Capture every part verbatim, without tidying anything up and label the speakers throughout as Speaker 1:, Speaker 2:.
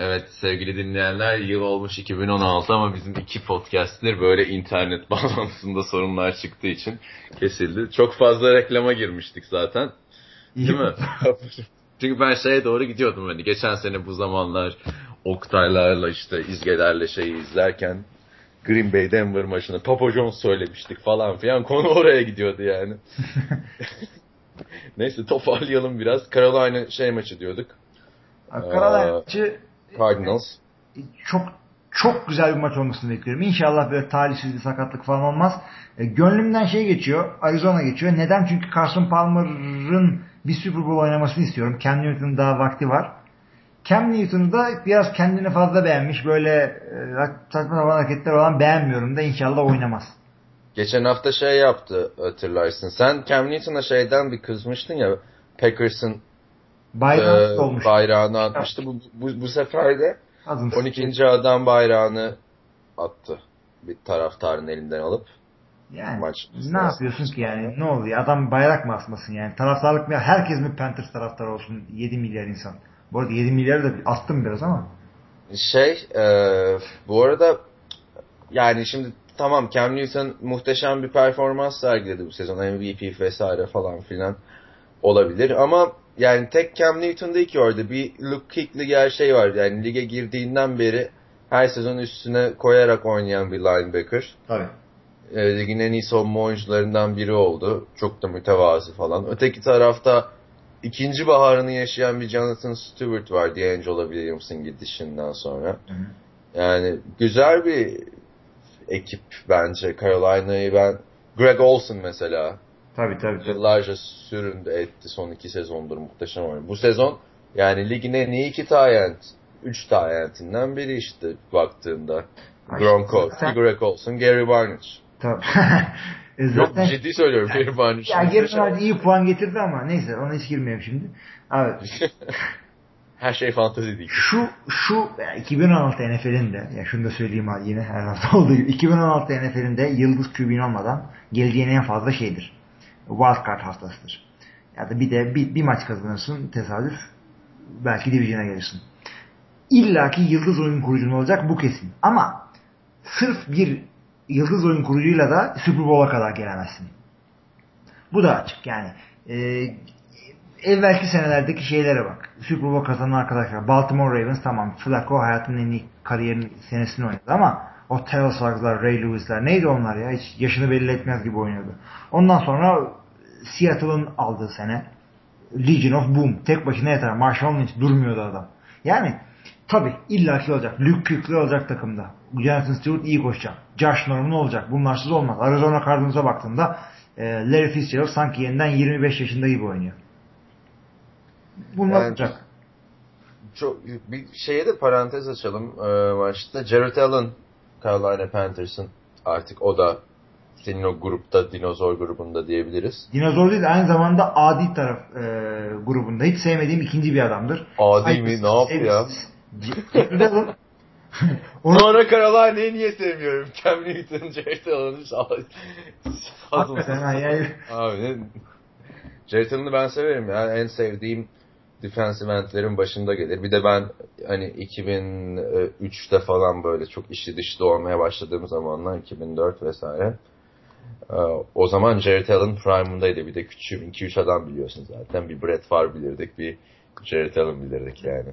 Speaker 1: Evet sevgili dinleyenler, yıl olmuş iki bin on altı ama bizim iki podcast'tir böyle internet bağlantısında sorunlar çıktığı için kesildi. Çok fazla reklama girmiştik zaten. Değil mi? Çünkü ben şeye doğru gidiyordum hani geçen sene bu zamanlar Oktaylarla işte İzgeler'le şeyi izlerken Green Bay Denver maçını Papa Jones söylemiştik falan filan, konu oraya gidiyordu yani. Neyse toparlayalım biraz. Carolina şey maçı diyorduk.
Speaker 2: Carolina maçı
Speaker 1: Cardinals.
Speaker 2: Çok çok güzel bir maç olmasını bekliyorum. İnşallah böyle talihsiz bir sakatlık falan olmaz. E, gönlümden şey geçiyor. Arizona geçiyor. Neden? Çünkü Carson Palmer'ın bir Super Bowl oynamasını istiyorum. Cam Newton'un daha vakti var. Cam Newton'u da biraz kendini fazla beğenmiş. Böyle e, saçma sapan hareketler olan beğenmiyorum da inşallah oynamaz.
Speaker 1: Geçen hafta şey yaptı hatırlarsın. Sen Cam Newton'a şeyden bir kızmıştın ya, Packers'ın
Speaker 2: Bayrağını
Speaker 1: e, bayrağını atmıştı. Bu, bu, bu sefer de on ikinci adam bayrağını attı. Bir taraftarın elinden alıp.
Speaker 2: Yani
Speaker 1: Maç
Speaker 2: ne yapıyorsun ki yani? Ne oluyor? Adam bayrak mı asmasın yani? Taraftarlık mı? Herkes mi Panthers taraftarı olsun? yedi milyar insan. Bu arada yedi milyarı da astım biraz ama.
Speaker 1: Şey e, bu arada yani şimdi tamam, Cam Newton muhteşem bir performans sergiledi bu sezon. M V P vesaire falan filan olabilir ama yani tek Cam Newton değil ki orada. Bir Luke Kuechly gerçeği var. Yani lige girdiğinden beri her sezon üstüne koyarak oynayan bir linebacker.
Speaker 2: Tabii.
Speaker 1: E, ligin en iyi savunma oyuncularından biri oldu. Çok da mütevazi falan. Öteki tarafta ikinci baharını yaşayan bir Jonathan Stewart var, D'Angelo Williams'ın gidişinden sonra.
Speaker 2: Hı hı.
Speaker 1: Yani güzel bir ekip bence Carolina'yı ben. Greg Olsen mesela.
Speaker 2: Tabii tabii. tabii.
Speaker 1: Yıllarca süründü etti, son iki sezondur muhteşem oynuyor. Bu sezon yani ligin en iyi iki tayyent. Üç tayyentinden biri işte baktığında. Gronkowski, Greg Olsen, Gary Barnidge.
Speaker 2: Tabii. e
Speaker 1: Yok
Speaker 2: zaten,
Speaker 1: ciddi söylüyorum, Gary Barnidge.
Speaker 2: ya Gary Barnidge iyi puan getirdi ama neyse ona hiç girmiyorum şimdi. Abi.
Speaker 1: Her şey fantezi değil.
Speaker 2: Şu şu iki bin on altı N F L'inde, ya şunu da söyleyeyim yine her hafta olduğu gibi, iki bin on altı N F L'inde yıldız Q B'nin olmadan geleceğin en fazla şeydir. Wildcard haftasıdır. Ya da bir de bir, bir maç kazanırsın tesadüf, belki division'a gelirsin. İlla ki yıldız oyun kurucun olacak, bu kesin. Ama sırf bir yıldız oyun kurucuyla da Super Bowl'a kadar gelemezsin. Bu da açık yani. E, evvelki senelerdeki şeylere bak. Super Bowl kazanan arkadaşlar. Baltimore Ravens, tamam. Flacco hayatının en iyi kariyerinin senesini oynadı ama o Terrell Suggs'lar, Ray Lewis'ler neydi onlar ya? Hiç yaşını belli etmez gibi oynuyordu. Ondan sonra Seattle'ın aldığı sene Legion of Boom. Tek başına yeter. Marshall Lynch durmuyordu adam. Yani tabi illaki olacak. Luke Kuechly olacak takımda. Jonathan Stewart iyi koşacak. Josh Norman olacak. Bunlarsız olmaz. Arizona Cardinals'a baktığında Larry Fitzgerald sanki yeniden yirmi beş yaşında gibi oynuyor. Bunlar
Speaker 1: Yani
Speaker 2: olacak.
Speaker 1: çok bir şeye de parantez açalım e, maçta. Jared Allen, Carolina Panthers'ın artık o da senin o grupta, dinozor grubunda diyebiliriz.
Speaker 2: Dinozor değil, aynı zamanda adi taraf e, grubunda. Hiç sevmediğim ikinci bir adamdır.
Speaker 1: Adi mi? Ne yaptı ya?
Speaker 2: Jared Allen.
Speaker 1: Sonra Carolina'yı niye sevmiyorum? Cam Newton, Jared Allen'ı
Speaker 2: Hakikaten ha yani.
Speaker 1: Abi ne? Jared Allen'ı ben severim ya. En sevdiğim defensive endlerin başında gelir. Bir de ben hani iki bin üçte falan böyle çok işi dışta olmaya başladığım zamanlar, iki bin dört vesaire. O zaman Jared Allen prime'ındaydı. Bir de küçüğüm. iki üç adam biliyorsun zaten. Bir Brett Favre bilirdik. Bir Jared Allen bilirdik yani.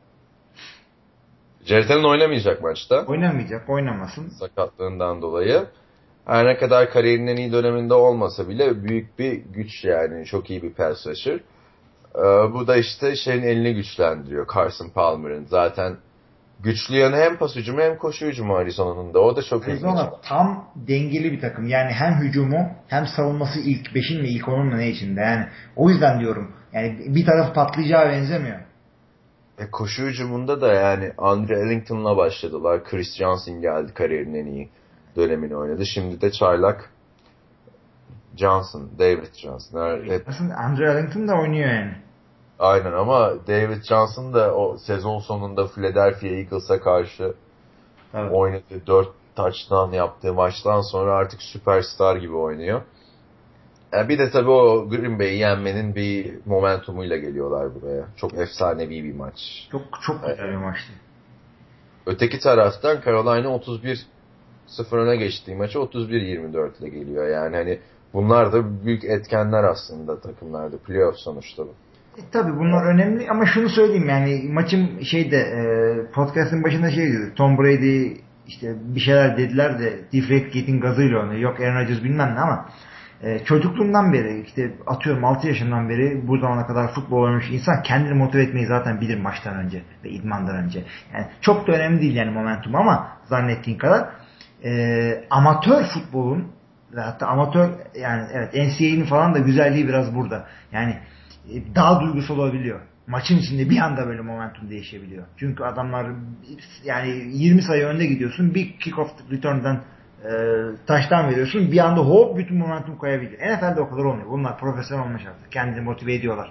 Speaker 1: Jared Allen oynamayacak maçta.
Speaker 2: Oynamayacak. Oynamasın.
Speaker 1: Sakatlığından dolayı. Her ne kadar kariyerinin en iyi döneminde olmasa bile büyük bir güç yani. Çok iyi bir pass rusher. Bu da işte şeyin elini güçlendiriyor. Carson Palmer'ın. Zaten güçlü yanı hem pas hücumu hem koşu hücumu Arizona'nın da. O da çok ilginç.
Speaker 2: Arizona tam dengeli bir takım. Yani hem hücumu hem savunması ilk beşin mi ilk onun mu ne içinde. Yani o yüzden diyorum. Yani bir taraf patlayacağı benzemiyor.
Speaker 1: E, koşu hücumunda da yani Andre Ellington'la başladılar. Chris Johnson geldi, kariyerinin en iyi dönemini oynadı. Şimdi de çaylak Johnson, David Johnson.
Speaker 2: Evet. Aslında Andre Ellington da oynuyor yani.
Speaker 1: Aynen ama David Johnson da o sezon sonunda Philadelphia Eagles'a karşı evet. oynadığı dört touchdown yaptığı maçtan sonra artık süperstar gibi oynuyor. Yani bir de tabii o Green Bay'i yenmenin bir momentumuyla geliyorlar buraya. Çok efsanevi bir maç.
Speaker 2: Çok çok güzel bir maçtı.
Speaker 1: Öteki taraftan Carolina otuz bir sıfır öne geçtiği maçı otuz bir yirmi dört ile geliyor. Yani hani bunlar da büyük etkenler aslında takımlarda. Playoff sonuçta bu.
Speaker 2: E, tabii bunlar önemli ama şunu söyleyeyim yani maçın şeyde e, podcast'ın başında şey dedi. Tom Brady işte bir şeyler dediler de Deflategate'in gazıyla onu. Yok Aaron Rodgers bilmem ne ama e, çocukluğumdan beri işte atıyorum altı yaşından beri bu zamana kadar futbol oynamış insan kendini motive etmeyi zaten bilir maçtan önce ve idmandan önce. Yani çok da önemli değil yani momentum ama zannettiğin kadar e, amatör futbolun ve hatta amatör yani evet N C A A'nin falan da güzelliği biraz burada. Yani daha duygusal olabiliyor. Maçın içinde bir anda böyle momentum değişebiliyor. Çünkü adamlar yani yirmi sayı önde gidiyorsun. Bir kick-off return'dan e, taştan veriyorsun. Bir anda hop bütün momentum koyabiliyor. N F L'de o kadar olmuyor. Bunlar profesyonel olmuş artık. Kendini motive ediyorlar.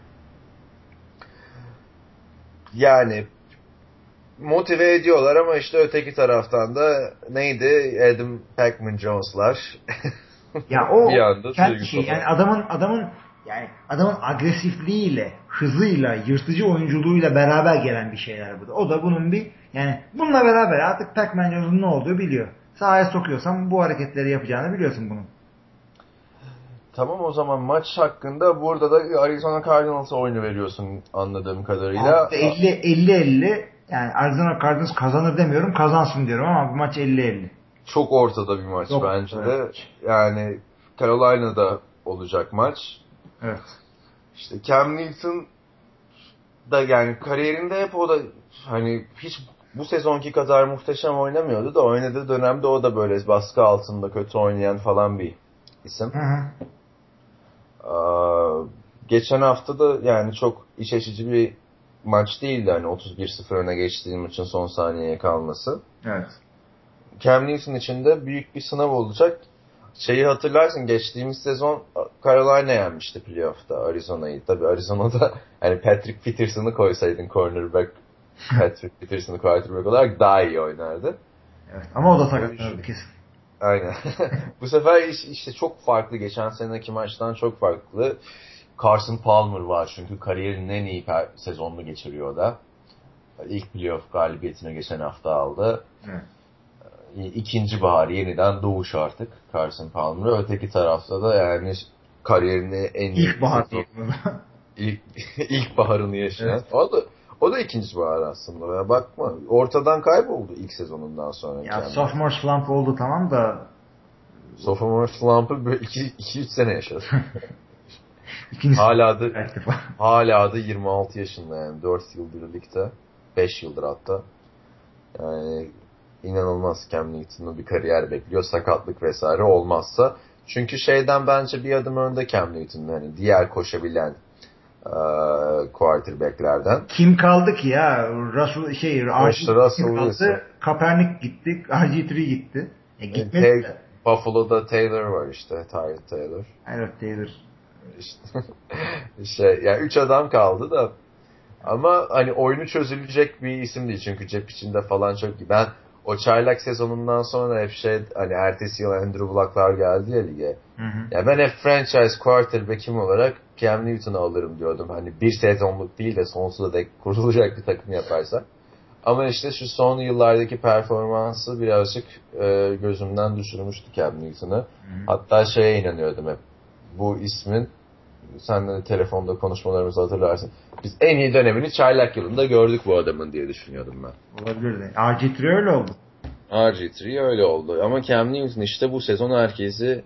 Speaker 1: Yani motive ediyorlar ama işte öteki taraftan da neydi? Adam Pac-Man Jones'lar.
Speaker 2: Ya o
Speaker 1: bir anda
Speaker 2: kendi şey yani adamın adamın yani adamın agresifliğiyle, hızıyla, yırtıcı oyunculuğuyla beraber gelen bir şeyler bu da. O da bunun bir yani bununla beraber artık Pac-Man Jones'un ne olduğu biliyor. Sahaya sokuyorsan bu hareketleri yapacağını biliyorsun bunun.
Speaker 1: Tamam o zaman maç hakkında burada da Arizona Cardinals'a oyunu veriyorsun anladığım kadarıyla.
Speaker 2: elli elli yani Arizona Cardinals kazanır demiyorum kazansın diyorum ama bu maç elli elli.
Speaker 1: Çok ortada bir maç
Speaker 2: Çok,
Speaker 1: bence
Speaker 2: evet.
Speaker 1: de. Yani Carolina'da olacak maç.
Speaker 2: Evet.
Speaker 1: İşte Cam Newton da yani kariyerinde hep o da hani hiç bu sezonki kadar muhteşem oynamıyordu da oynadığı dönemde o da böyle baskı altında kötü oynayan falan bir isim.
Speaker 2: Hı hı.
Speaker 1: Aa, geçen hafta da yani çok iç açıcı bir maç değildi hani otuz bir sıfır öne geçtiği maçın son saniyeye kalması.
Speaker 2: Evet.
Speaker 1: Cam Newton için de büyük bir sınav olacak. Şeyi hatırlarsın geçtiğimiz sezon Carolina yenmişti playoff'ta Arizona'yı. Tabii Arizona'da hani Patrick Peterson'ı koysaydın cornerback Patrick Peterson'ı quarterback olarak daha iyi oynardı.
Speaker 2: Evet. Ama o da sakatlanırdı kesin.
Speaker 1: Aynen. Bu sefer işte çok farklı. Geçen seneki maçtan çok farklı. Carson Palmer var çünkü kariyerinin en iyi sezonunu geçiriyor da. İlk playoff galibiyetini geçen hafta aldı.
Speaker 2: Evet.
Speaker 1: İkinci bahar yeniden doğuş artık Carson Palmer. Öteki tarafta da yani kariyerinin en iyi
Speaker 2: İlk bahar
Speaker 1: sezon, ilk, ilk baharını yaşayan.
Speaker 2: Evet.
Speaker 1: O da o da ikinci bahar aslında. Ya bakma ortadan kayboldu ilk sezonundan sonra.
Speaker 2: Ya sophomore slump oldu tamam da
Speaker 1: sophomore slump'ı böyle iki üç sene yaşadı.
Speaker 2: İkincisi
Speaker 1: hala da hala da yirmi altı yaşında yani dört yıldır ligde. beş yıldır hatta. Yani inanılmaz Cam Newton'un bir kariyer bekliyor. Sakatlık vesaire olmazsa. Çünkü şeyden bence bir adım önde Cam Newton. Hani diğer koşabilen uh, quarterback'lerden.
Speaker 2: Kim kaldı ki ya? Russell şey R G
Speaker 1: Russell
Speaker 2: kaldı. Kaepernick gitti. R G üç gitti. E, gitmedi
Speaker 1: Tay-
Speaker 2: de.
Speaker 1: Buffalo'da Taylor var işte. Tyrod Taylor.
Speaker 2: Evet Taylor.
Speaker 1: İşte şey yani üç adam kaldı da ama hani oyunu çözülecek bir isim değil çünkü cep içinde falan çok iyi. Ben o çaylak sezonundan sonra hep şey hani ertesi yıl Andrew Luck'lar geldi ya lige.
Speaker 2: Hı hı.
Speaker 1: Ya ben hep franchise quarterback'im olarak Cam Newton'u alırım diyordum. Hani bir sezonluk değil de sonsuza dek kurulacak bir takım yaparsa. Ama işte şu son yıllardaki performansı birazcık e, gözümden düşürmüştü Cam Newton'u. Hatta şeye inanıyordum hep. Bu ismin senle de telefonda konuşmalarımızı hatırlarsın. Biz en iyi dönemini çaylak yılında gördük bu adamın diye düşünüyordum ben.
Speaker 2: Olabilirdi. R G üç öyle oldu.
Speaker 1: R G üç öyle oldu. Ama Cam Newton işte bu sezon herkesi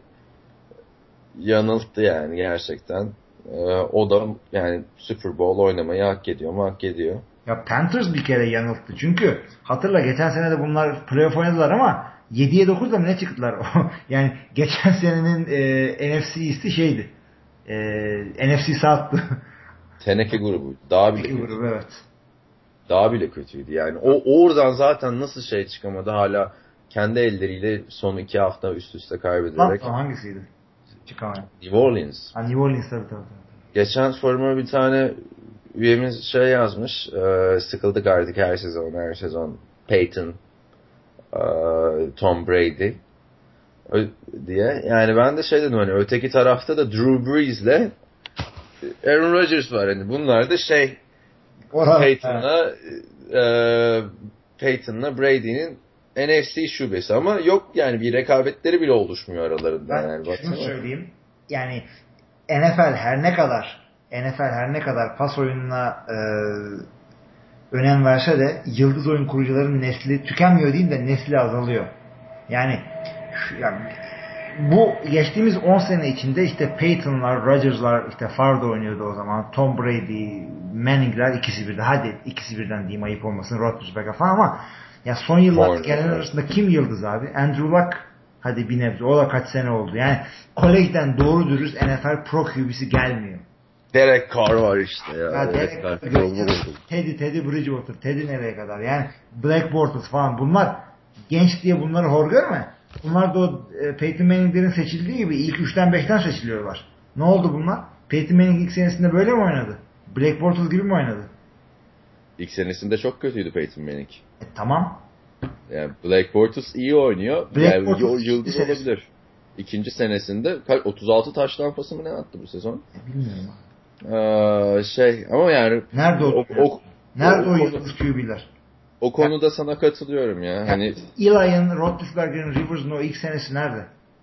Speaker 1: yanılttı yani gerçekten. Ee, o da yani Super Bowl oynamayı hak ediyor mu? Hak ediyor.
Speaker 2: Ya Panthers bir kere yanılttı. Çünkü hatırla geçen sene de bunlar playoff oynadılar ama yediye dokuzda mı ne çıktılar? Yani geçen senenin e, N F C East'i şeydi. E, N F C South'tı.
Speaker 1: Teneke grubu. Daha bile kötü.
Speaker 2: Grubu evet.
Speaker 1: Daha bile kötüydü yani. O oradan zaten nasıl şey çıkamadı hala kendi elleriyle son iki hafta üst üste kaybederek.
Speaker 2: Lan hangisiydi? Çıkamayan.
Speaker 1: New Orleans.
Speaker 2: Ha, New Orleans tabii tabii.
Speaker 1: Geçen foruma bir tane üyemiz şey yazmış. E, sıkıldık artık her sezon her sezon. Peyton, e, Tom Brady diye. Yani ben de şey dedim hani öteki tarafta da Drew Brees'le Aaron Rodgers var. Hani bunlar da şey Peyton'la e, Peyton'la Brady'nin N F C şubesi ama yok yani bir rekabetleri bile oluşmuyor aralarında.
Speaker 2: Ben
Speaker 1: yani.
Speaker 2: şunu
Speaker 1: Baksana.
Speaker 2: söyleyeyim. Yani N F L her ne kadar N F L her ne kadar pas oyununa e, önem verse de yıldız oyun kurucuların nesli tükenmiyor değil de nesli azalıyor. Yani, şu, yani bu geçtiğimiz on sene içinde işte Peyton'lar, Rodgers'lar, işte Favre oynuyordu o zaman. Tom Brady, Manning'ler ikisi birden. Hadi ikisi birden diyeyim ayıp olmasın. Roethlisberger falan ama ya son yıllarda gelen arasında kim yıldız abi? Andrew Luck hadi bir nebze. O da kaç sene oldu. Yani kolejden doğru dürüst N F L Pro Q B'si gelmiyor.
Speaker 1: Derek Carr var işte ya.
Speaker 2: ya Derek Carr, Teddy, Teddy Bridgewater, Teddy nereye kadar? Yani Black Bortles falan bunlar genç diye bunları hor görme. Bunlar da o e, Peyton Manning'lerin seçildiği gibi ilk üçten beşten seçiliyorlar. Ne oldu bunlar? Peyton Manning ilk senesinde böyle mi oynadı? Black Bortles gibi mi oynadı?
Speaker 1: İlk senesinde çok kötüydü Peyton Manning.
Speaker 2: E, tamam.
Speaker 1: Yani Black Bortles iyi oynuyor.
Speaker 2: Black
Speaker 1: yani
Speaker 2: Bortles
Speaker 1: yıldız olabilir. İkinci senesinde otuz altı taş lampası mı ne attı bu sezon?
Speaker 2: E, bilmiyorum.
Speaker 1: Ee, şey ama yani
Speaker 2: nerede o?
Speaker 1: o, o,
Speaker 2: nerede o, o
Speaker 1: yıldız
Speaker 2: Q B'ler?
Speaker 1: O konuda ya, sana katılıyorum ya. ya hani
Speaker 2: Eli'nin, Roethlisberger'in, Rivers'ın o ilk senesi nerede?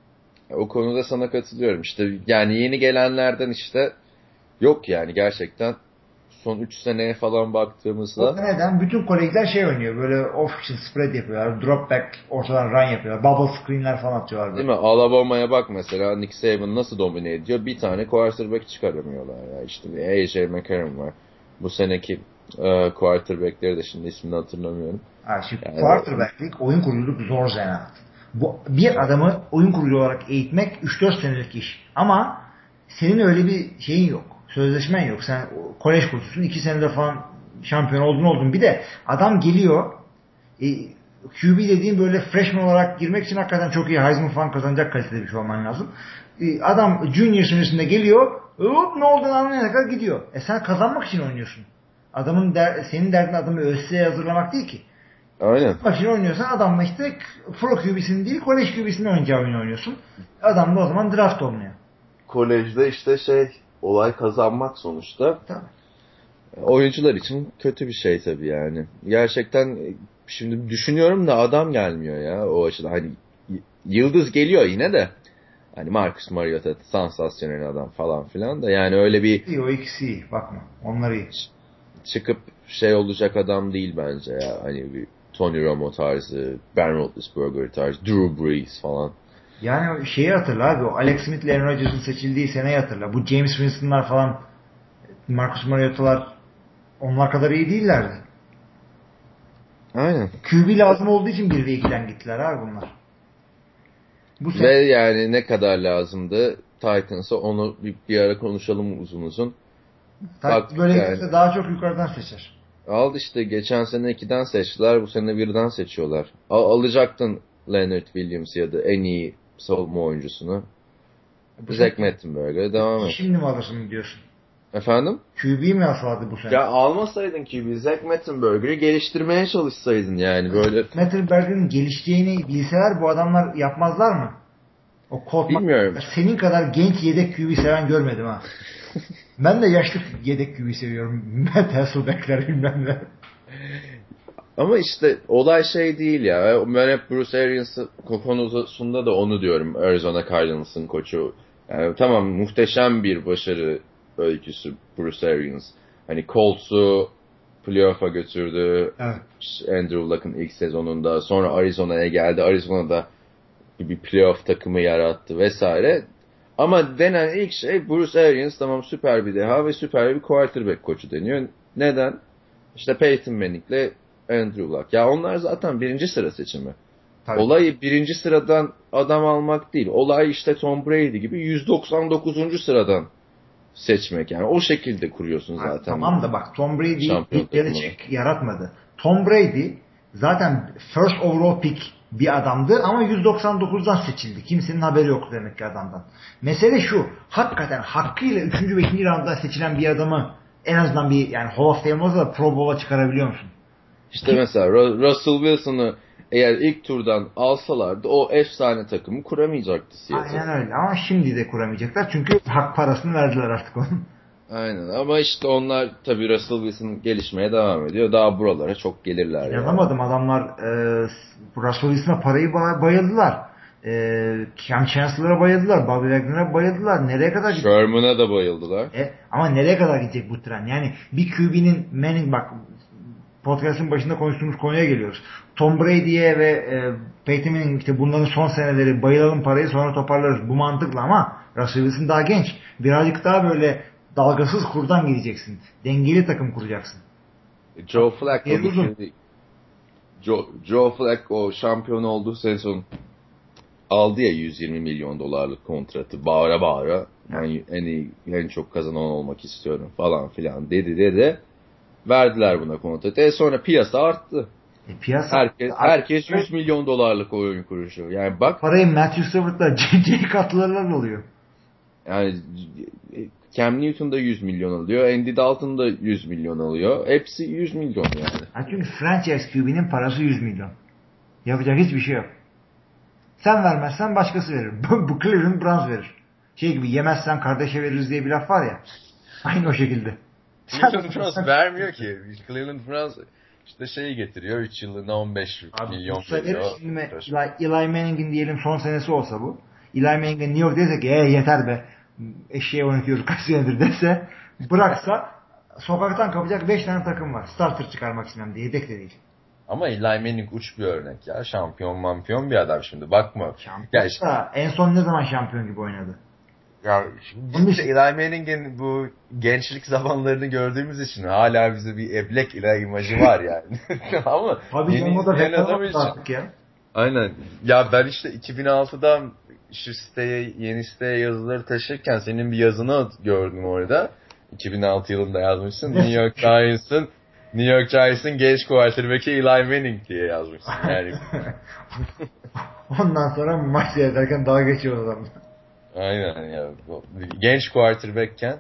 Speaker 1: O konuda sana katılıyorum. İşte yani yeni gelenlerden işte yok yani gerçekten son üç seneye falan baktığımızda.
Speaker 2: O neden? Bütün kolejler şey oynuyor. Böyle off-field spread yapıyorlar. Drop back ortadan run yapıyorlar. Bubble screenler falan atıyorlar. Böyle.
Speaker 1: Değil mi? Alabama'ya bak mesela. Nick Saban nasıl domine ediyor? Bir tane quarterback çıkaramıyorlar ya. İşte A J McCarron var. Bu seneki uh, quarterback'leri de şimdi ismini hatırlamıyorum.
Speaker 2: Ha, şimdi
Speaker 1: yani
Speaker 2: quarterback'lik, oyun kuruculuk zor zanaat. Bu, bir adamı oyun kurucu olarak eğitmek üç dört senelik iş. Ama senin öyle bir şeyin yok. Sözleşmen yok. Sen kolej koçusun. iki senede falan şampiyon oldun oldun. Bir de adam geliyor e, Q B dediğin böyle freshman olarak girmek için hakikaten çok iyi Heisman falan kazanacak kalitede bir şey olman lazım. E, adam junior senesinde geliyor hop ne olduğunu anlayana kadar gidiyor. E sen kazanmak için oynuyorsun. Adamın der, senin derdin adamı Ö S S'ye hazırlamak değil ki.
Speaker 1: Aynen.
Speaker 2: Maçını oynuyorsan adamla işte Pro Q B'sini değil kolej Q B'sini oynayacağı oyunu oynuyorsun. Adam da o zaman draft olmuyor.
Speaker 1: Kolejde işte şey olay kazanmak sonuçta.
Speaker 2: Tabii.
Speaker 1: Oyuncular için kötü bir şey tabii yani. Gerçekten şimdi düşünüyorum da adam gelmiyor ya o açıdan. Hani yıldız geliyor yine de. Hani Marcus Mariota sansasyonel adam falan filan da yani öyle bir
Speaker 2: İyi, o ikisi iyi. Bakma. Onlar iyi.
Speaker 1: Çıkıp şey olacak adam değil bence ya. Hani bir Tony Romo tarzı, Ben Roethlisberger tarzı, Drew Brees falan.
Speaker 2: Yani şeyi hatırla abi. O Alex Smith'le Aaron Rodgers'ın seçildiği seneyi hatırla. Bu James Winston'lar falan, Marcus Mariota'lar onlar kadar iyi değillerdi.
Speaker 1: Aynen.
Speaker 2: Q B lazım olduğu için bir ve ikiden gittiler abi bunlar.
Speaker 1: Bu Ve sene... yani ne kadar lazımdı Titans'a onu bir, bir ara konuşalım uzun uzun.
Speaker 2: Bak, böyle yani, giderse daha çok yukarıdan seçer.
Speaker 1: Aldı işte geçen sene ikiden seçtiler, bu sene birden seçiyorlar. Al, alacaktın Leonard Williams ya da en iyi savunma oyuncusunu. Zach Mettenberg'e devam et.
Speaker 2: Şimdi mi alırsın diyorsun?
Speaker 1: Efendim?
Speaker 2: Q B mi asaladı bu sene?
Speaker 1: Ya almasaydın Q B, Zach Mettenberger'ı geliştirmeye çalışsaydın yani böyle.
Speaker 2: Mettenberger'ın gelişeceğini bilseler bu adamlar yapmazlar mı? O Colt
Speaker 1: Bilmiyorum.
Speaker 2: Senin kadar genç yedek Q B seven görmedim ha. Ben de yaşlı yedek Q B seviyorum. Hasselbeck'ler bilmem ne.
Speaker 1: Ama işte olay şey değil ya. Ben hep Bruce Arians'ın konusunda da onu diyorum. Arizona Cardinals'ın koçu. Yani tamam, muhteşem bir başarı öyküsü Bruce Arians. Hani Colts'u playoff'a götürdü.
Speaker 2: Evet.
Speaker 1: Andrew Luck'ın ilk sezonunda. Sonra Arizona'ya geldi. Arizona'da bir playoff takımı yarattı vesaire. Ama denen ilk şey Bruce Arians tamam süper bir deha ve süper bir quarterback koçu deniyor. Neden? İşte Peyton Manning'le Andrew Luck. Ya onlar zaten birinci sıra seçimi. Tabii. Olay birinci sıradan adam almak değil. Olay işte Tom Brady gibi yüz doksan dokuzuncu sıradan seçmek. Yani o şekilde kuruyorsun zaten.
Speaker 2: Ha, tamam da bak Tom Brady'yi Bill Belichick yaratmadı. Tom Brady zaten first overall pick bir adamdı ama yüz doksan dokuzdan seçildi. Kimsenin haberi yok demek ki adamdan. Mesele şu. Hakikaten hakkıyla üçüncü ve ikinci roundda seçilen bir adamı en azından bir yani Hall of Fame olsa da Pro Bowl'a çıkarabiliyor musun?
Speaker 1: İşte Kim? Mesela Russell Wilson'ı eğer ilk turdan alsalardı o efsane takımı kuramayacaktı Seattle.
Speaker 2: Aynen öyle ama şimdi de kuramayacaklar çünkü hak parasını verdiler artık onun.
Speaker 1: Aynen ama işte onlar tabii Russell Wilson gelişmeye devam ediyor. Daha buralara çok gelirler.
Speaker 2: İnanamadım yani. Adamlar e, Russell Wilson'a parayı bayıldılar. E, Cam Chancellor'a bayıldılar. Bobby Wagner'a bayıldılar. Nereye kadar gidecek?
Speaker 1: Sherman'a da bayıldılar.
Speaker 2: E, ama nereye kadar gidecek bu tren? Yani bir Q B'nin Manning bak podcast'ın başında konuştuğumuz konuya geliyoruz. Tom Brady'ye ve e, Peyton Manning işte bunların son seneleri bayılalım parayı sonra toparlarız. Bu mantıkla ama Russell Wilson daha genç. Birazcık daha böyle dalgasız kurdan gideceksin. Dengeli takım kuracaksın.
Speaker 1: Joe Flacco şimdi Joe, Joe Flacco şampiyon olduğu sezon aldı ya yüz yirmi milyon dolarlık kontratı bağıra bağıra ben en iyi en çok kazanan olmak istiyorum falan filan dedi dedi. Verdiler buna kontratı. E sonra piyasa arttı.
Speaker 2: E, piyasa
Speaker 1: herkes arttı. Herkes yüz milyon dolarlık oyun kuruşu. Yani bak
Speaker 2: parayı Matthew Stafford'la J J katlarlar oluyor.
Speaker 1: Yani Cam Newton da yüz milyon alıyor. Andy Dalton da yüz milyon alıyor. Hepsi yüz milyon yani.
Speaker 2: Ha çünkü franchise Q B'nin parası yüz milyon. Yapacak hiçbir şey yok. Sen vermezsen başkası verir. Bu Cleveland Browns verir. Şey gibi yemezsen kardeşe veririz diye bir laf var ya. Aynı o şekilde.
Speaker 1: Cleveland Browns vermiyor ki. Cleveland Browns işte şeyi getiriyor. üç yıllığına on beş
Speaker 2: Abi,
Speaker 1: milyon veriyor.
Speaker 2: Şimdi Eli, Eli Manning'in diyelim son senesi olsa bu. Eli Manning'in New York dese ki e, yeter be eşeğe oynatıyoruz kaç senedir dese bıraksa sokaktan kapacak beş tane takım var. Starter çıkarmak istemem diye yedek de değil.
Speaker 1: Ama Eli Manning uç bir örnek ya. Şampiyon mampiyon bir adam şimdi. Bakma.
Speaker 2: Şampiyon
Speaker 1: ya işte,
Speaker 2: en son ne zaman şampiyon gibi oynadı?
Speaker 1: Ya şimdi işte Eli Manning'in bu gençlik zamanlarını gördüğümüz için hala bize bir eblek Eli imajı var yani. Ama
Speaker 2: Tabii yeni izleyen adam için. Artık ya.
Speaker 1: Aynen. Ya ben işte iki bin altıdan şu siteye, yeni siteye yazıları taşırken senin bir yazını gördüm orada. iki bin altı yılında yazmışsın. New York Giants'ın New York Giants'ın genç quarterback'i Eli Manning diye yazmışsın yani.
Speaker 2: Ondan sonra maç seyrederken dalga geçiyor adamlar.
Speaker 1: Aynen ya. Genç quarterback'ken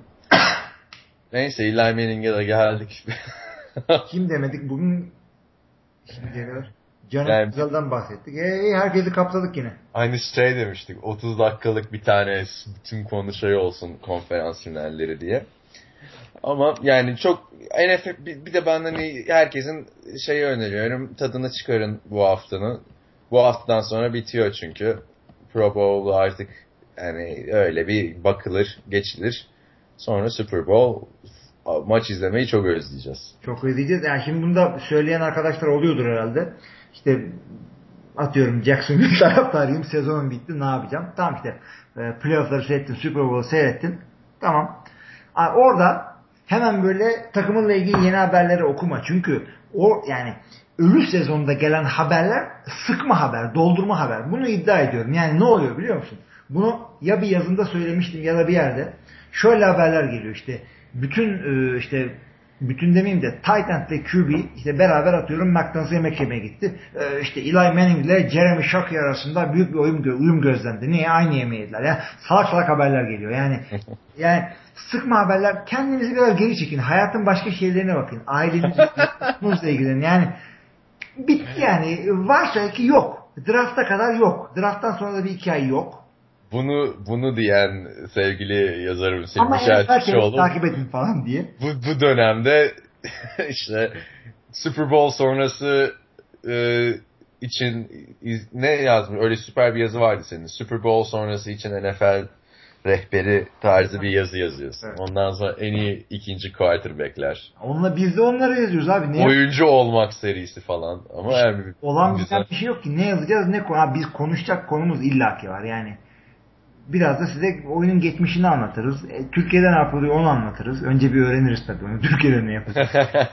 Speaker 1: neyse Eli Manning'e de geldik.
Speaker 2: Kim demedik bugün şimdiye kadar? Canım yani, Güzel'den bahsettik. E, herkesi kapsadık yine.
Speaker 1: Aynı şey demiştik. otuz dakikalık bir tane tüm konu şey olsun konferans finalleri diye. Ama yani çok N F L bir de ben hani herkesin şeyi öneriyorum. Tadını çıkarın bu haftanın. Bu haftadan sonra bitiyor çünkü. Pro Bowl artık yani öyle bir bakılır, geçilir. Sonra Super Bowl maç izlemeyi çok özleyeceğiz.
Speaker 2: Çok özleyeceğiz. Yani şimdi bunu da söyleyen arkadaşlar oluyordur herhalde. İşte atıyorum Jacksonville taraftarıyım. Sezonun bitti. Ne yapacağım? Tamam işte playoff'ları seyrettin. Super Bowl'u seyrettin. Tamam. Orada hemen böyle takımınla ilgili yeni haberleri okuma. Çünkü o yani ölü sezonda gelen haberler sıkma haber, doldurma haber. Bunu iddia ediyorum. Yani ne oluyor biliyor musun? Bunu ya bir yazımda söylemiştim ya da bir yerde. Şöyle haberler geliyor işte. Bütün işte bütün demeyeyim de Titan ile Q B işte beraber atıyorum McDonald's'a yemek yemeye gitti. Ee, işte Eli Manning ile Jeremy Shockey arasında büyük bir uyum, uyum gözlendi. Niye? Aynı yemeği yediler. Yani salak salak haberler geliyor. Yani yani sıkma haberler. Kendinizi biraz geri çekin. Hayatın başka şeylerine bakın. Ailenizle ilgilenin. Yani bitti yani. Varsa ki yok. Draft'a kadar yok. Draft'tan sonra da bir iki ay yok.
Speaker 1: Bunu bunu diyen sevgili yazarım
Speaker 2: Ama Selçukçuoğlu takip edin falan diye.
Speaker 1: Bu, bu dönemde işte Super Bowl sonrası e, için ne yazmış? Öyle süper bir yazı vardı senin. Super Bowl sonrası için N F L rehberi tarzı bir yazı yazıyorsun. Evet. Ondan sonra en iyi ikinci quarterback'ler.
Speaker 2: Onunla biz de onları yazıyoruz abi. Ne
Speaker 1: Oyuncu olmak serisi falan. Ama
Speaker 2: işte,
Speaker 1: yani
Speaker 2: olan güzel bir şey yok ki. Ne yazacağız ne konu. Biz konuşacak konumuz illaki var yani. Biraz da size oyunun geçmişini anlatırız. E, Türkiye'de ne yapılıyor onu anlatırız. Önce bir öğreniriz tabii onu. Türkiye'de ne yapacağız.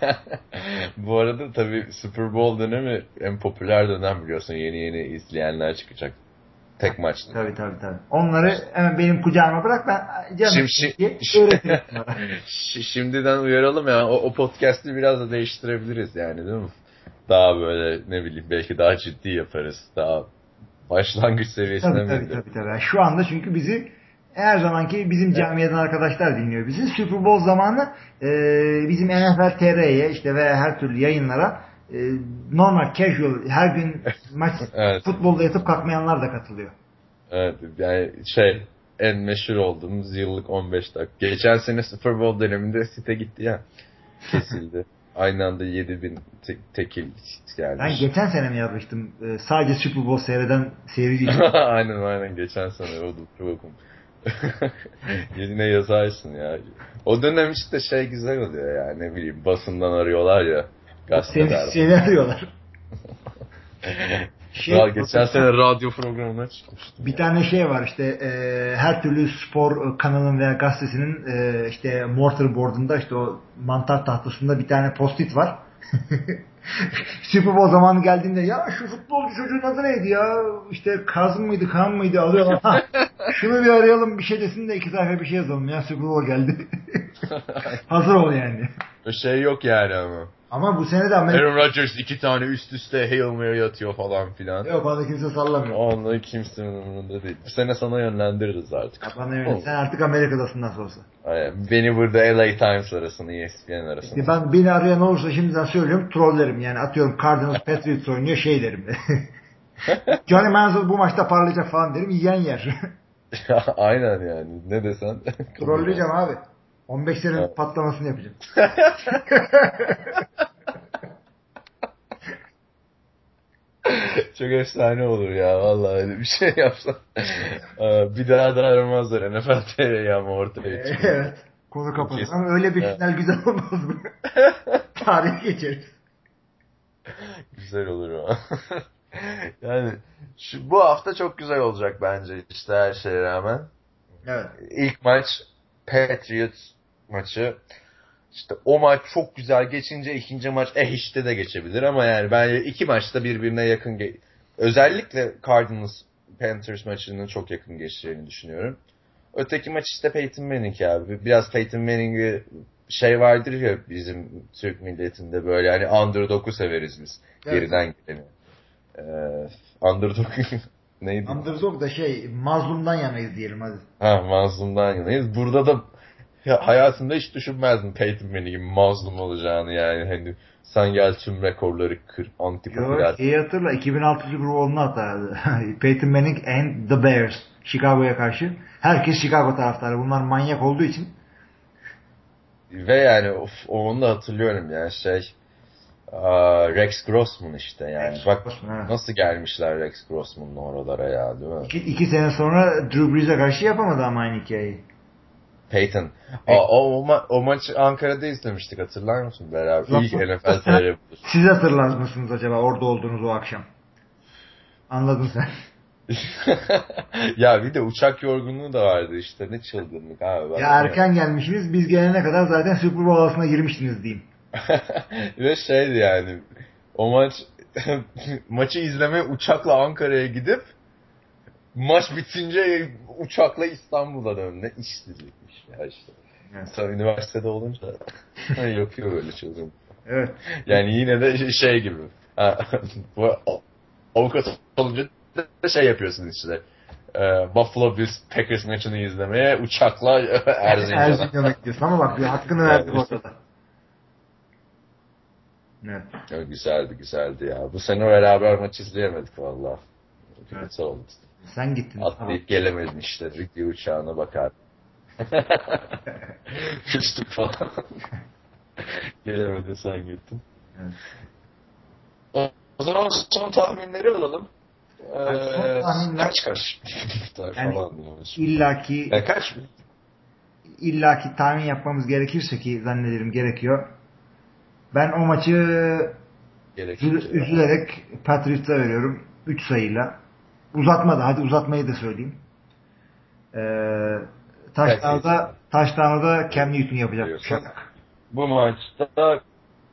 Speaker 1: Bu arada tabii Super Bowl dönemi en popüler dönem biliyorsun. Yeni yeni izleyenler çıkacak. Tek maçta.
Speaker 2: Tabii tabii tabii. Onları hemen benim kucağıma bırak ben canım
Speaker 1: şimdi,
Speaker 2: diye öğretirim.
Speaker 1: Şimdiden uyaralım ya. O, o podcast'ı biraz da değiştirebiliriz yani değil mi? Daha böyle ne bileyim belki daha ciddi yaparız. Daha başlangıç seviyesine
Speaker 2: tabii, tabii, tabii, tabii. Şu anda çünkü bizi her zamanki bizim camiadan arkadaşlar dinliyor bizi. Super Bowl zamanı e, bizim N F L T R'ye işte ve her türlü yayınlara e, normal casual her gün maç evet. Futbolda yatıp kalkmayanlar da katılıyor.
Speaker 1: Evet yani şey en meşhur olduğumuz yıllık on beş dakika. Geçen sene Super Bowl döneminde site gitti ya. Kesildi. Aynı anda yedi bin te- tekil gelmiş.
Speaker 2: Ben geçen sene mi yazmıştım? Ee, sadece Super Bowl seyreden seyirci için.
Speaker 1: aynen aynen geçen sene o da çok Yine yazarsın ya. O dönem işte şey güzel oluyor ya, ne bileyim, basından arıyorlar ya. Gazeteler.
Speaker 2: Seni, seni arıyorlar.
Speaker 1: Şey, geçen sene radyo programına çıkmıştım.
Speaker 2: Bir ya. Tane şey var işte e, her türlü spor kanalının veya gazetesinin e, işte mortarboard'unda işte o mantar tahtasında bir tane post-it var. Super Bowl zamanı geldiğinde ya şu futbolcu çocuğun adı neydi ya? İşte Kazım mıydı, Kaan mıydı? Alıyorlar. Ha, şunu bir arayalım, bir şey desin de iki sayfa bir şey yazalım ya. Super Bowl geldi. Hazır ol yani.
Speaker 1: Bir şey yok yani ama.
Speaker 2: Ama bu sene de Amerika...
Speaker 1: Aaron Rodgers iki tane üst üste Hail Mary atıyor falan filan.
Speaker 2: Yok, onu kimse sallamıyor.
Speaker 1: Onları kimsenin umurunda değil. Bu sene sana yönlendiririz artık.
Speaker 2: Ya bana öyle. Sen artık Amerika'dasın nasıl olsa.
Speaker 1: Aynen. Beni burada L A Times arasını, E S P N arasını.
Speaker 2: İşte ben, beni arayan olursa şimdiden söylüyorum, trollerim. Yani atıyorum Cardinals Patriots oynuyor, şey derim. Johnny Manziel bu maçta parlayacak falan derim. Yiyen yer.
Speaker 1: Aynen yani. Ne desen.
Speaker 2: Trolleyeceğim abi. on beş senenin evet. Patlamasını yapacağım.
Speaker 1: Çok efsane olur ya. Vallahi öyle bir şey yapsam. Bir daha da aramazlar N F L T V'yi ama ortaya çıkıyor.
Speaker 2: Evet. Konu kapatır. Ama öyle bir final güzel olmaz mı? Tarihe geçeriz.
Speaker 1: Güzel olur o. Yani şu, bu hafta çok güzel olacak bence işte her şeye rağmen.
Speaker 2: Evet.
Speaker 1: İlk maç Patriots maçı. İşte o maç çok güzel geçince ikinci maç eh işte de geçebilir ama yani ben iki maçta birbirine yakın ge- özellikle Cardinals Panthers maçının çok yakın geçeceğini düşünüyorum. Öteki maç işte Peyton Manning abi. Biraz Peyton Manning'i şey vardır ya bizim Türk milletinde böyle hani underdog'u severiz biz. Evet. Geriden geleni. Ee, underdog neydi?
Speaker 2: Underdog da şey mazlumdan yanayız diyelim hadi.
Speaker 1: Ha, mazlumdan yanayız. Burada da ya, hayatımda hiç düşünmezdim Peyton Manning'in mazlum olacağını yani. Hani sen gel tüm rekorları kır, antipopüler.
Speaker 2: Yok, iyi hatırla, iki bin altı Super Bowl'unu atardı. Peyton Manning and the Bears. Chicago'ya karşı. Herkes Chicago taraftarı. Bunlar manyak olduğu için.
Speaker 1: Ve yani of, onu da hatırlıyorum yani şey aa, Rex Grossman işte yani. Rex Bak Grossman, nasıl gelmişler Rex Grossman'ın oralara ya, değil mi?
Speaker 2: İki, iki sene sonra Drew Brees'e karşı yapamadı ama aynı hikayeyi.
Speaker 1: Peyton. O, o, o, ma- o maçı Ankara'da izlemiştik, hatırlar mısın beraber? Zaten İlk N F L T R.
Speaker 2: Siz hatırlar mısınız acaba orada olduğunuz o akşam? Anladın sen.
Speaker 1: Ya bir de uçak yorgunluğu da vardı işte, ne çılgınlık abi.
Speaker 2: Ya erken ya. Gelmişsiniz, biz gelene kadar zaten Super Bowl havasına girmiştiniz diyeyim.
Speaker 1: Ve şeydi yani o maç maçı izlemeye uçakla Ankara'ya gidip maç bitince uçakla İstanbul'a döndü. Ne işsizlikmiş ya işte. Evet. Tabii üniversitede olunca yapıyor böyle çılgın.
Speaker 2: Evet.
Speaker 1: Yani yine de şey gibi. Bu avukat olunca da şey yapıyorsun işte. Buffalo Bills Packers maçını izlemeye uçakla Erzincan'a.
Speaker 2: Erzincan'a gidiyorsun ama bak bir hakkını verdik ortada.
Speaker 1: Evet. Çok güzeldi güzeldi ya. Bu sene beraber maç izleyemedik valla. Kötü evet. Oldu.
Speaker 2: Sen gittin.
Speaker 1: Atlayıp gelemedin işte. Rikli uçağına bakar. Küstük falan. Gelemedin, sen gittin. Evet. O zaman son tahminleri alalım. Ee, tahminler... Kaç kaç?
Speaker 2: Yani illaki
Speaker 1: yani kaç mı?
Speaker 2: illaki tahmin yapmamız gerekirse ki zannederim gerekiyor. Ben o maçı Gerekir, üzülerek Patriots'a veriyorum. üç sayıyla. Uzatmadı. Hadi uzatmayı da söyleyeyim. Ee, Taşlar'da Taşlar'da Cam Newton yapacak.
Speaker 1: Bu maçta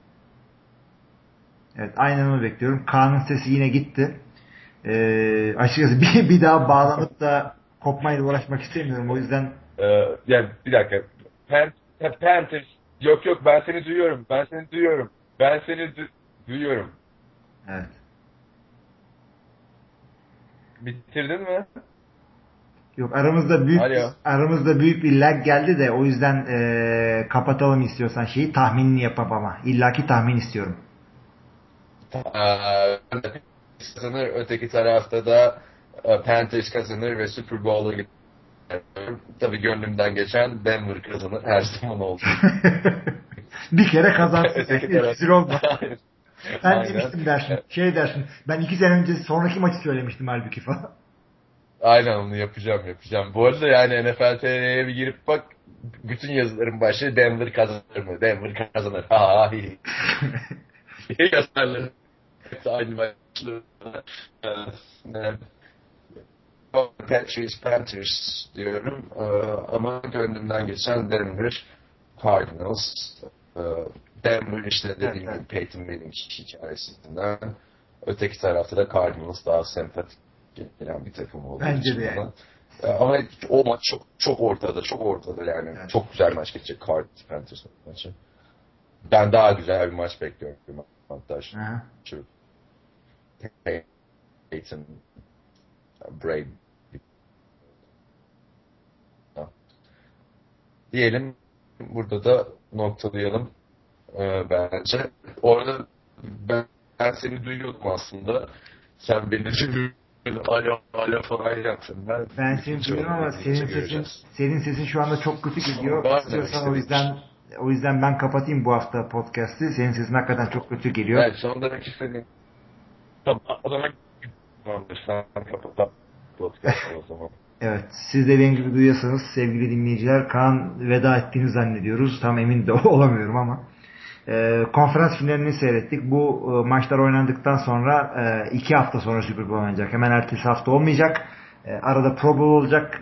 Speaker 2: evet, aynen onu bekliyorum. Kaan'ın sesi yine gitti. Ee, açıkçası bir, bir daha bağlanıp da kopmayla uğraşmak istemiyorum. O yüzden
Speaker 1: ee, yani bir dakika. Pan, Panthers yok yok ben seni duyuyorum. Ben seni duyuyorum. Ben seni du- duyuyorum.
Speaker 2: Evet.
Speaker 1: Bitirdin mi?
Speaker 2: Yok, aramızda büyük
Speaker 1: Alo.
Speaker 2: aramızda büyük bir lag geldi de o yüzden ee, kapatalım istiyorsan şeyi, tahminini yapıp ama illaki tahmin istiyorum.
Speaker 1: Kazanır, öteki tarafta da Panthers kazanır ve Super Bowl'a gider. Tabii gönlümden geçen Denver kazanır her zaman oldu.
Speaker 2: Bir kere kazansın.
Speaker 1: Öteki
Speaker 2: Yani.
Speaker 1: taraf.
Speaker 2: olma. Sen
Speaker 1: Aynen.
Speaker 2: demiştim dersin. Şey dersin. Ben iki sene önce sonraki maçı söylemiştim halbuki falan.
Speaker 1: Aynen onu yapacağım yapacağım. Bu arada yani N F L T R'ye bir girip bak bütün yazıların başı Denver kazanır mı? Denver kazanır. Ha ha hi. Yazarların hepsi aynı başlığı. Evet. Patriots Panthers diyorum. Ee, ama gönlümden geçen Denver Cardinals. Ee, Denver işte
Speaker 2: Evet,
Speaker 1: dediğim
Speaker 2: evet.
Speaker 1: gibi Peyton Manning hikayesinden. Öteki tarafta da Cardinals daha sempatik gelen bir takım olduğu
Speaker 2: Bence
Speaker 1: için
Speaker 2: de yani.
Speaker 1: bana. Ee, ama o maç çok çok ortada, çok ortada yani.
Speaker 2: Evet.
Speaker 1: Çok güzel maç geçecek Cardinals Panthers maçı. Ben daha güzel bir maç bekliyorum. Hatta
Speaker 2: Aha.
Speaker 1: şu Peyton Brady diyelim. Burada da noktalayalım ee, bence. Orada ben, ben seni duyuyordum aslında. Sen beni alo alo falan yaptın. Ben
Speaker 2: Ben
Speaker 1: bütün
Speaker 2: seni duyuyorum
Speaker 1: çabaları
Speaker 2: ama senin
Speaker 1: dinleyince
Speaker 2: sesin
Speaker 1: göreceğiz.
Speaker 2: senin sesin şu anda çok kötü geliyor.
Speaker 1: Var mı demek
Speaker 2: İstiyorsan o
Speaker 1: istediğin bir şey?
Speaker 2: yüzden o yüzden ben kapatayım bu hafta podcast'i. Senin sesin hakikaten çok kötü geliyor.
Speaker 1: Evet, son demek istediğin. Tamam, o zaman tamamdır. Sen kapat podcast'ı o zaman.
Speaker 2: Evet. Siz de benim gibi duyuyorsanız sevgili dinleyiciler, Kaan veda ettiğini zannediyoruz. Tam emin de olamıyorum ama. E, konferans finalini seyrettik. Bu e, maçlar oynandıktan sonra e, iki hafta sonra Super Bowl oynanacak. Hemen ertesi hafta olmayacak. E, arada Pro Bowl olacak.